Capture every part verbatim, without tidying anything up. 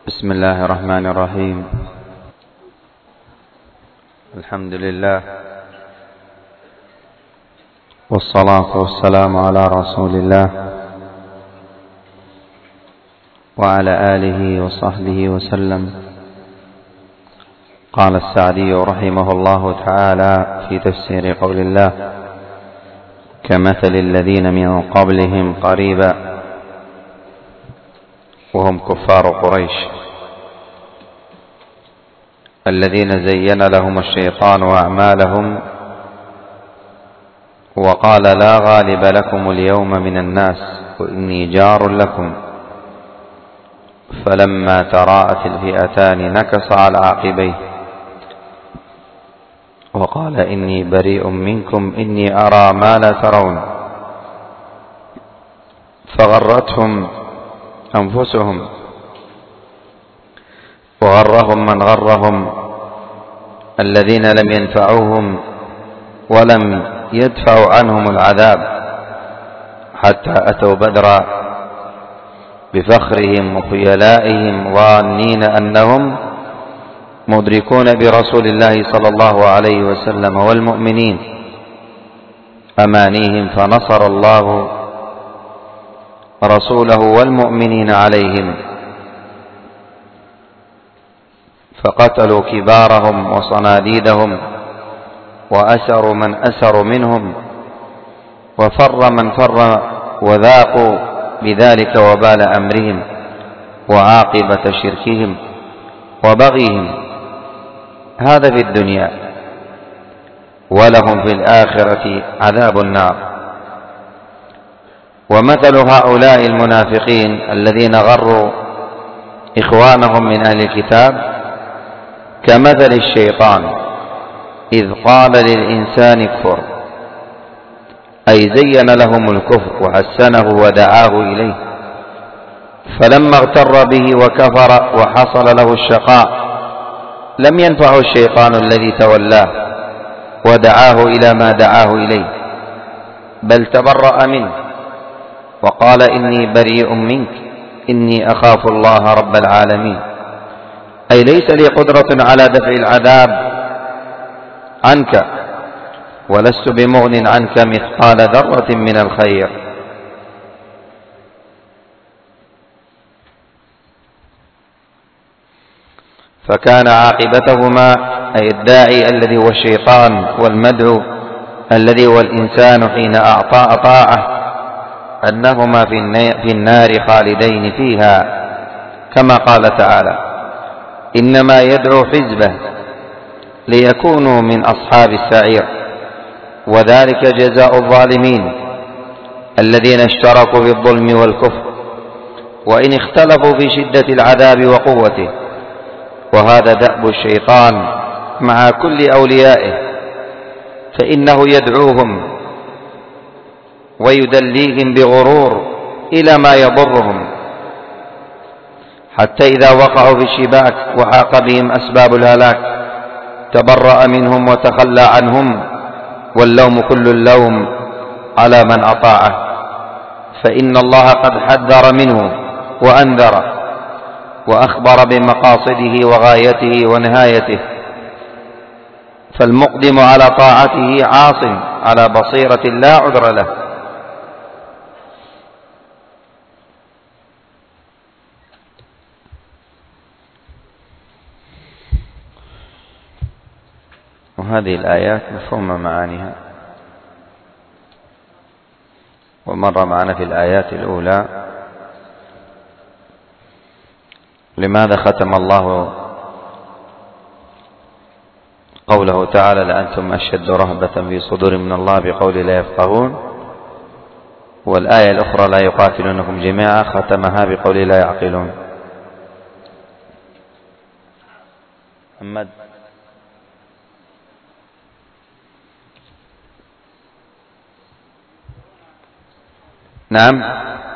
بسم الله الرحمن الرحيم. الحمد لله والصلاة والسلام على رسول الله وعلى آله وصحبه وسلم. قال السعدي رحمه الله تعالى في تفسير قول الله: كمثل الذين من قبلهم قريبا، وهم كفار قريش الذين زين لهم الشيطان أعمالهم وقال: لا غالب لكم اليوم من الناس وإني جار لكم، فلما تراءت الفئتان نكص على عقبيه وقال: إني بريء منكم إني أرى ما لا ترون، فغرتهم أنفسهم وغرهم من غرهم الذين لم ينفعوهم ولم يدفعوا عنهم العذاب حتى أتوا بدرا بفخرهم وخيلائهم ظانين أنهم مدركون برسول الله صلى الله عليه وسلم والمؤمنين أمانيهم، فنصر الله رسوله والمؤمنين عليهم، فقتلوا كبارهم وصناديدهم وأسروا من أسروا منهم وفر من فر، وذاقوا بذلك وبال أمرهم وعاقبة شركهم وبغيهم. هذا في الدنيا، ولهم في الآخرة عذاب النار. ومثل هؤلاء المنافقين الذين غروا إخوانهم من أهل الكتاب كمثل الشيطان إذ قال للإنسان اكفر، أي زين لهم الكفر وحسنه ودعاه إليه، فلما اغتر به وكفر وحصل له الشقاء لم ينفعه الشيطان الذي تولاه ودعاه إلى ما دعاه إليه، بل تبرأ منه وقال: إني بريء منك إني أخاف الله رب العالمين، أي ليس لي قدرة على دفع العذاب عنك ولست بمغن عنك مثقال ذرة من الخير. فكان عاقبتهما أي الداعي الذي هو الشيطان والمدعو الذي هو الإنسان حين أعطى طاعة أنهما في النار خالدين فيها، كما قال تعالى: إنما يدعو حزبه ليكونوا من أصحاب السعير، وذلك جزاء الظالمين الذين اشتركوا بالظلم والكفر وإن اختلفوا في شدة العذاب وقوته. وهذا دأب الشيطان مع كل أوليائه، فإنه يدعوهم ويدليهم بغرور إلى ما يضرهم، حتى إذا وقعوا في الشباك وحاق بهم أسباب الهلاك تبرأ منهم وتخلى عنهم، واللوم كل اللوم على من أطاعه، فإن الله قد حذر منه وأنذر وأخبر بمقاصده وغايته ونهايته، فالمقدم على طاعته عاص على بصيرة لا عذر له. وهذه الآيات مفهوم معانيها، ومر معنا في الآيات الأولى لماذا ختم الله قوله تعالى: لأنتم أشد رهبة في صدور من الله بقول لا يفقهون، والآية الأخرى: لا يقاتلونكم جميعا، ختمها بقول لا يعقلون. محمد. نعم،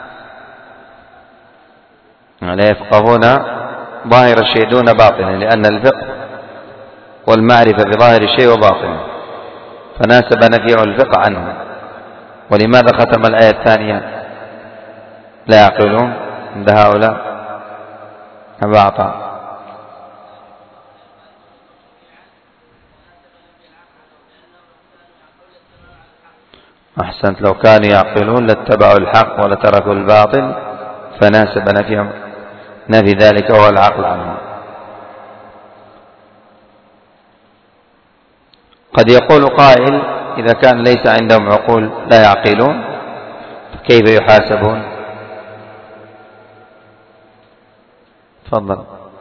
لا يفقهون ظاهر الشيء دون باطنه، لأن الفقه والمعرفة بظاهر الشيء وباطنه، فناسب نفي الفقه عنه. ولماذا ختم الآية الثانية لا يعقلون عند هؤلاء؟ أبا عطاء. أحسنت. لو كانوا يعقلون لاتبعوا الحق ولتركوا الباطل فناسب نفيهم نفي ذلك هو العقل عنهم. قد يقول قائل إذا كان ليس عندهم عقول لا يعقلون كيف يحاسبون؟ تفضل.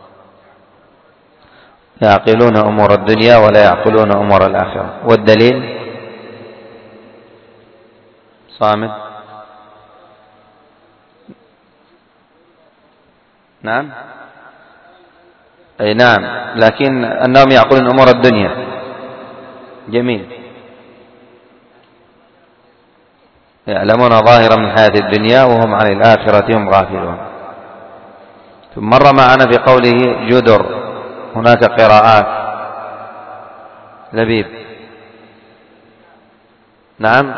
يعقلون أمور الدنيا ولا يعقلون أمور الآخرة. والدليل؟ صامد. نعم أي نعم، لكن أنهم يعقلون أمور الدنيا. جميل. يعلمون ظاهرا من حياة الدنيا وهم عن الآخرة هم غافلون. ثم مر معنا في قوله جدر، هناك قراءات. لبيب. نعم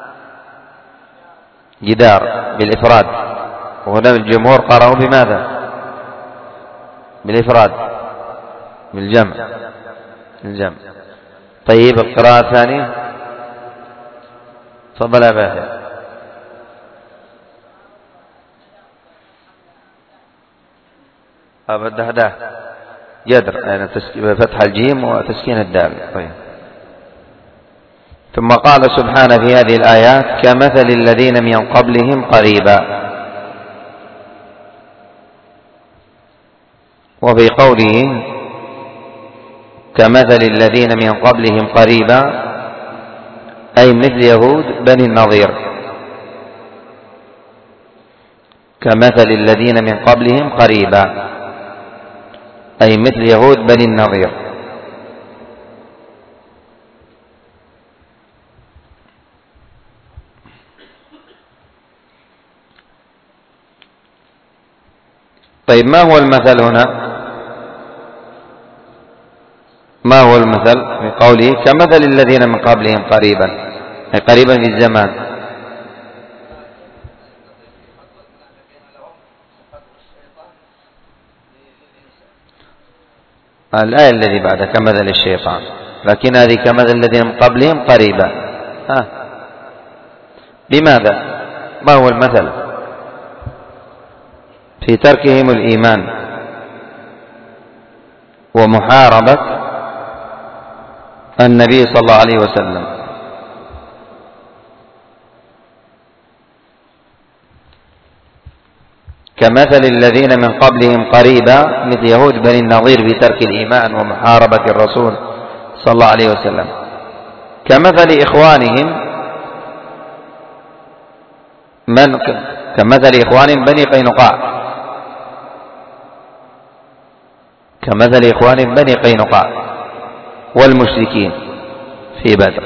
جدار بالإفراد، وهنا الجمهور قرأوا بماذا؟ بالإفراد، بالجمع. الجمع. طيب القراءة الثانية. تفضل يا باهر. أبا الدهداه جدر يعني فتح الجيم وتسكين الدال. طيب. ثم قال سبحانه في هذه الآيات كمثل الذين من قبلهم قريبا. وفي قوله كمثل الذين من قبلهم قريبا أي مثل يهود بني النضير. كمثل الذين من قبلهم قريبا أي مثل يهود بني النضير. طيب ما هو المثل هنا؟ ما هو المثل في قوله كمثل الذين من قبلهم قريبا أي قريبا في الزمان؟ الآية الذي بعد كمثل الشيطان، لكن هذه كمثل الذين من قبلهم قريبا. ها لماذا؟ ما هو المثل؟ في تركهم الإيمان ومحاربة النبي صلى الله عليه وسلم. كمثل الذين من قبلهم قريبا مثل يهود بني النضير في ترك الإيمان ومحاربة الرسول صلى الله عليه وسلم. كمثل إخوانهم من كمثل إخوانهم بني قينقاع. كمثل إخوانهم بني قينقاع والمشركين في بدر.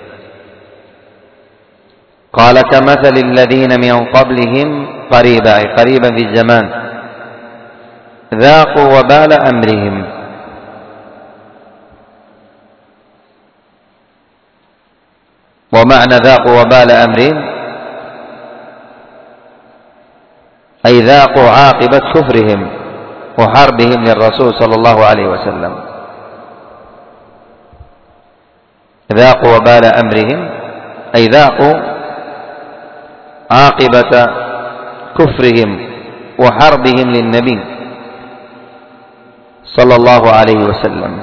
قال كمثل الذين من قبلهم قريبا أي قريبا في الزمان ذاقوا وبال أمرهم. ومعنى ذاقوا وبال أمرهم أي ذاقوا عاقبة كفرهم وحربهم للرسول صلى الله عليه وسلم. ذاقوا وبال أمرهم أي ذاقوا عاقبة كفرهم وحربهم للنبي صلى الله عليه وسلم.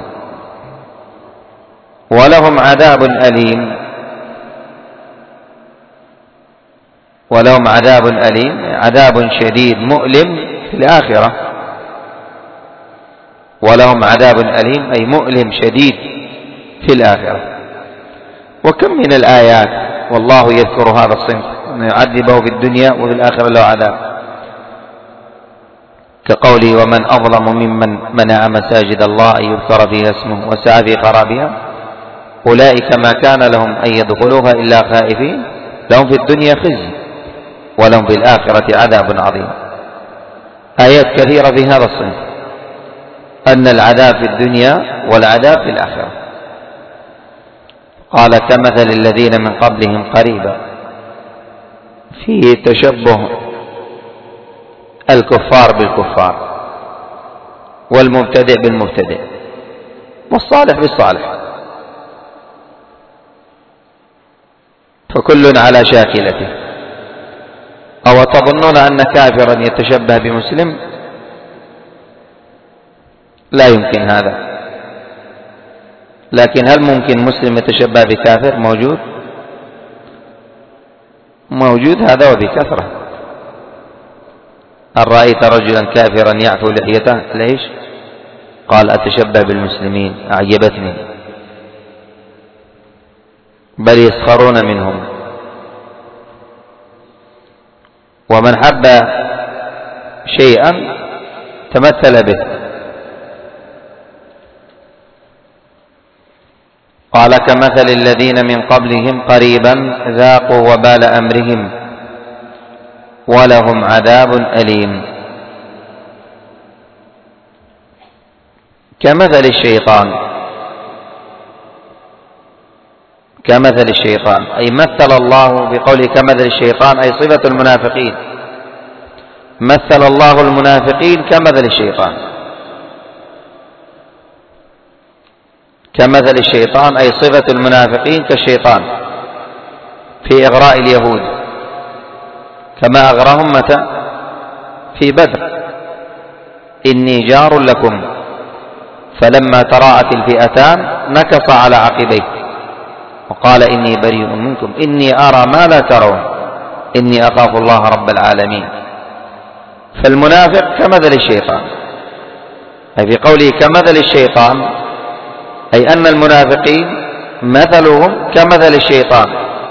ولهم عذاب أليم. ولهم عذاب أليم عذاب شديد مؤلم في الآخرة. ولهم عذاب أليم أي مؤلم شديد في الآخرة. وكم من الآيات والله يذكر هذا الصنف أن يعذبه في الدنيا وفي الآخرة له عذاب، كقوله ومن أظلم ممن منع مساجد الله أن يذكر فيها اسمه وسعى في خرابها أولئك ما كان لهم أن يدخلوها إلا خائفين لهم في الدنيا خزي ولهم في الآخرة عذاب عظيم. آيات كثيرة في هذا الصنف أن العذاب في الدنيا والعذاب في الآخرة. قال كمثل الذين من قبلهم قريبا فيه تشبه الكفار بالكفار والمبتدع بالمبتدع والصالح بالصالح، فكل على شاكلته. أو تظنون أن كافرا يتشبه بمسلم؟ لا يمكن هذا. لكن هل ممكن مسلم يتشبه بكافر؟ موجود موجود هذا وبكثرة. هل رأيت رجلا كافرا يعفو لحيته؟ ليش؟ قال أتشبه بالمسلمين، أعجبتني، بل يسخرون منهم. ومن حب شيئا تمثل به. قال كمثل الذين من قبلهم قريبا ذاقوا وبال أمرهم ولهم عذاب أليم. كمثل الشيطان، كمثل الشيطان أي مثل الله بقوله كمثل الشيطان، أي صفة المنافقين. مثل الله المنافقين كمثل الشيطان، كمثل الشيطان أي صفة المنافقين كالشيطان في إغراء اليهود، كما أغراهم متى؟ في بدر: إني جار لكم، فلما تراءت الفئتان نكص على عقبيه وقال إني بريء منكم إني أرى ما لا ترون إني أخاف الله رب العالمين. فالمنافق كمثل الشيطان، أي في قوله كمثل الشيطان أي أن المنافقين مثلهم كمثل الشيطان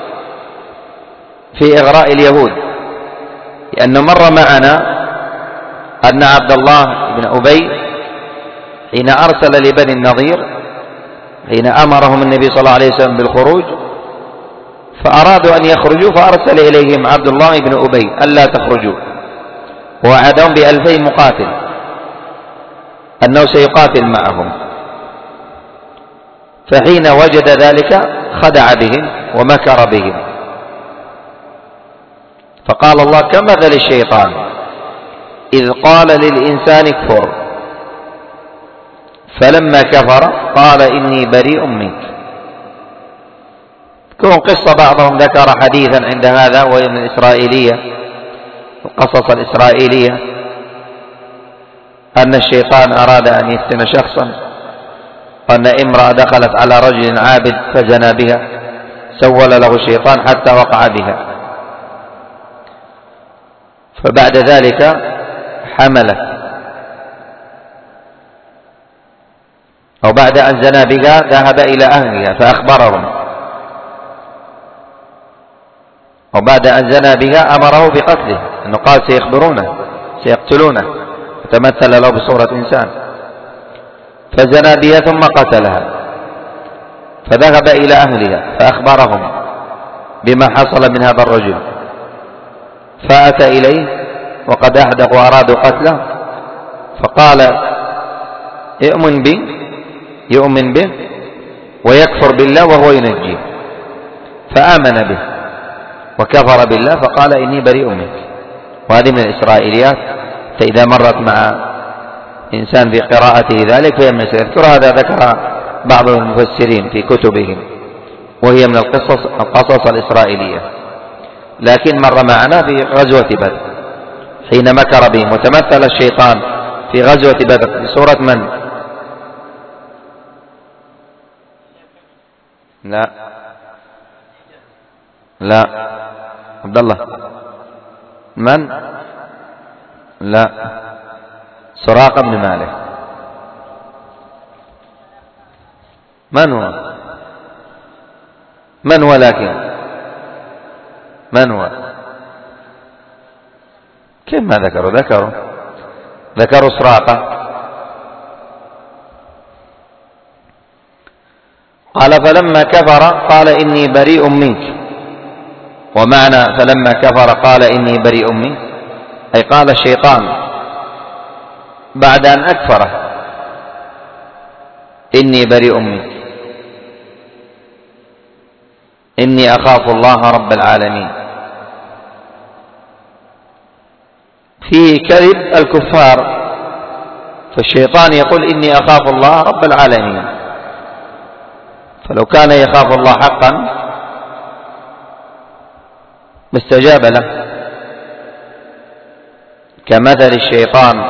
في إغراء اليهود. لأنه مر معنا أن عبد الله بن أبي حين أرسل لبني النضير، حين أمرهم النبي صلى الله عليه وسلم بالخروج فأرادوا أن يخرجوا، فأرسل إليهم عبد الله بن أبي ألا تخرجوا، ووعدهم بألفي مقاتل أنه سيقاتل معهم. فحين وجد ذلك خدع بهم ومكر بهم، فقال الله كمثل الشيطان إذ قال للإنسان اكفر فلما كفر قال إني بريء منك. تكون قصة بعضهم ذكر حديثا عند هذا وهي من الإسرائيلية، القصص الإسرائيلية، أن الشيطان أراد أن يفتن شخصا، وأن امرأة دخلت على رجل عابد فزنى بها، سول له الشيطان حتى وقع بها، فبعد ذلك حملت، أو بعد أن زنى بها ذهب إلى أهلها فأخبرهم، وبعد أن زنى بها أمره بقتله، أنه قال سيخبرونه سيقتلونه، فتمثل له بصورة إنسان، فزنى بها ثم قتلها، فذهب إلى أهلها فأخبرهم بما حصل من هذا الرجل، فأتى إليه وقد أحدق وأرادوا قتله، فقال يؤمن بي يؤمن به ويكفر بالله وهو ينجيه، فآمن به وكفر بالله فقال إني بريء منك. وهذه من الإسرائيليات، فإذا مرت مع إنسان في قراءته ذلك فهي من يذكر هذا، ذكر بعض المفسرين في كتبهم، وهي من القصص القصص الإسرائيلية. لكن مر معنا في غزوة بدر حين مكر بهم، وتمثل الشيطان في غزوة بدر بصورة من؟ لا لا عبد الله من؟ لا سراقة بن مالك. من هو؟ من هو لكن من هو؟ كيف ما ذكروا؟ ذكروا ذكروا سراقة. قال فلما كفر قال إني بريء منك. ومعنى فلما كفر قال إني بريء منك أي قال الشيطان بعد أن أكفره إني بريء منك إني أخاف الله رب العالمين. في كذب الكفار فالشيطان يقول إني أخاف الله رب العالمين، فلو كان يخاف الله حقا استجاب له، كمثل الشيطان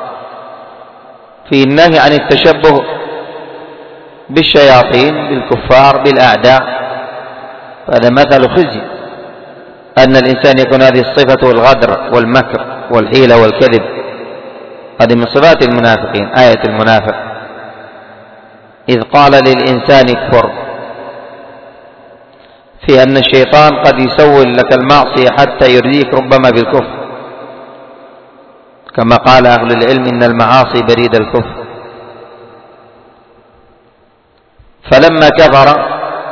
في النهي عن التشبه بالشياطين بالكفار بالأعداء، فهذا مثل خزي، أن الإنسان يكون هذه الصفة الغدر والمكر والحيلة والكذب، هذه من صفات المنافقين. آية المنافق إذ قال للإنسان اكفر، في أن الشيطان قد يسول لك المعصية حتى يرضيك ربما بالكفر، كما قال أهل العلم إن المعاصي بريد الكفر. فلما كفر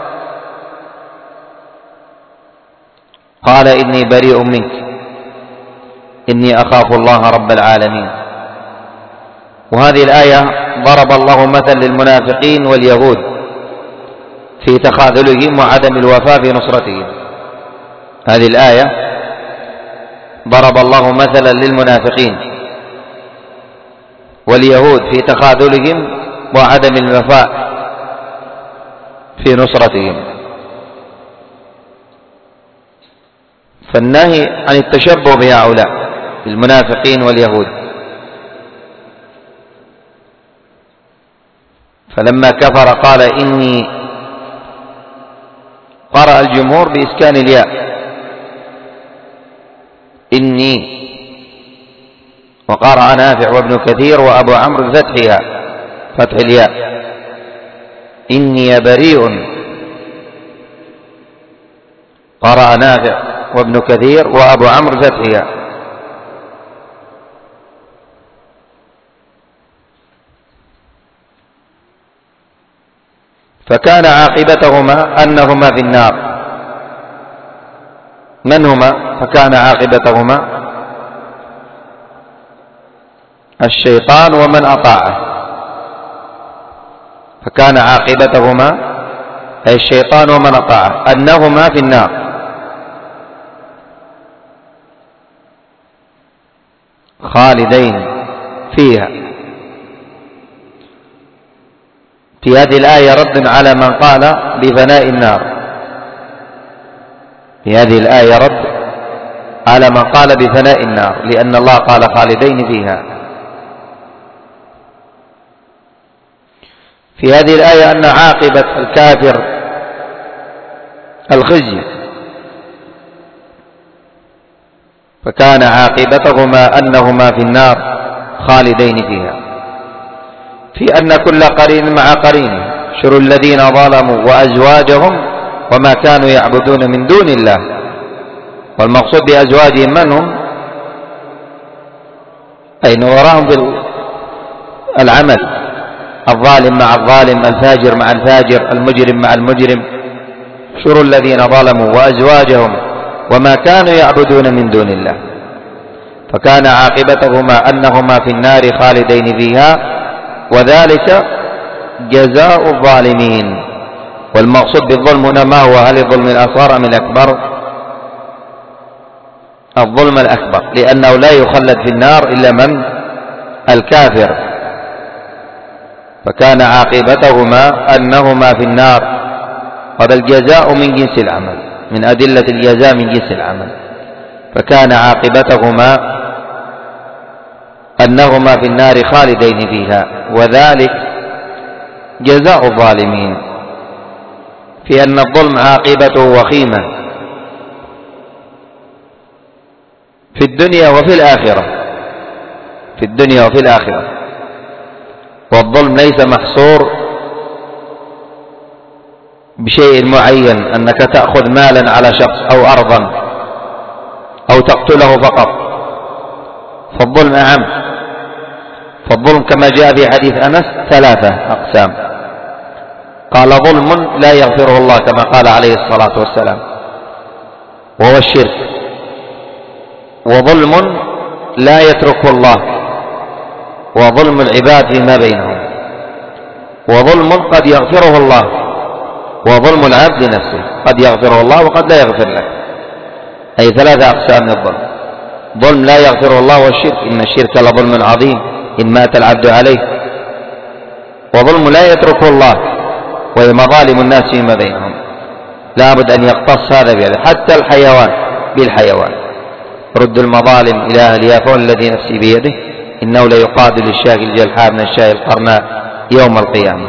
قال إني بريء منك إني أخاف الله رب العالمين. وهذه الآية ضرب الله مثل للمنافقين واليهود في تخاذلهم وعدم الوفاء في نصرتهم. هذه الآية ضرب الله مثلا للمنافقين واليهود في تخاذلهم وعدم الوفاء في نصرتهم. فالنهي عن التشبه بهؤلاء المنافقين واليهود. فلما كفر قال إني، قرأ الجمهور بإسكان الياء إني، وقرأ نافع وابن كثير وأبو عمرو بفتحها فتح الياء إني بريء، قرأ نافع وابن كثير وأبو عمرو بفتحها. فكان عاقبتهما أنهما في النار. من هما؟ فكان عاقبتهما الشيطان ومن أطاعه. فكان عاقبتهما أي الشيطان ومن أطاعه أنهما في النار. خالدين فيها. في هذه الآية رد على من قال بفناء النار. في هذه الآية رد على من قال بفناء النار، لأن الله قال خالدين فيها. في هذه الآية أن عاقبة الكافر الخزي، فكان عاقبتهما أنهما في النار خالدين فيها. في أن كل قرين مع قرين شر الذين ظلموا وأزواجهم وما كانوا يعبدون من دون الله. والمقصود بأزواجهم من هم؟ أي وراهم بالعمل، الظالم مع الظالم، الفاجر مع الفاجر، المجرم مع المجرم. شر الذين ظلموا وأزواجهم وما كانوا يعبدون من دون الله. فكان عاقبتهما أنهما في النار خالدين فيها، وذلك جزاء الظالمين. والمقصود بالظلم هنا ما هو؟ هل الظلم الأصغر أم الأكبر؟ الظلم الأكبر، لأنه لا يخلد في النار إلا من؟ الكافر. فكان عاقبتهما أنهما في النار. هذا الجزاء من جنس العمل، من أدلة الجزاء من جنس العمل. فكان عاقبتهما أنهما في النار خالدين فيها، وذلك جزاء الظالمين. في أن الظلم عاقبته وخيمة في الدنيا وفي الآخرة، في الدنيا وفي الآخرة. والظلم ليس محصور بشيء معين، أنك تأخذ مالا على شخص أو أرضا أو تقتله فقط. فالظلم أعم. فالظلم كما جاء في حديث أنس ثلاثة أقسام. قال ظلم لا يغفره الله كما قال عليه الصلاة والسلام، وهو الشرك. وظلم لا يتركه الله، وظلم العباد فيما بينهم. وظلم قد يغفره الله، وظلم العبد نفسه قد يغفره الله وقد لا يغفر له. أي ثلاثة أقسام من الظلم. ظلم لا يغفره الله والشرك، إن الشرك لظلم عظيم. إن مات العبد عليه. وظلم لا يتركه الله، وهي مظالم الناس فيما بينهم، لابد أن يقتص هذا بهذا، حتى الحيوان بالحيوان. رد المظالم إلى أهلها، فوالذي نفسي بيده إنه ليقاد للشاة الجلحاء من الشاة القرناء يوم القيامة.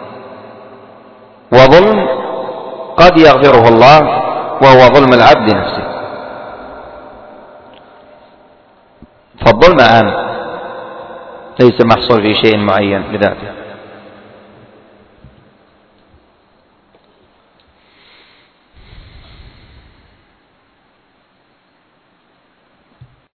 وظلم قد يغفره الله، وهو ظلم العبد نفسه. فالظلم عام، ليس محصور في شيء معين بذاته.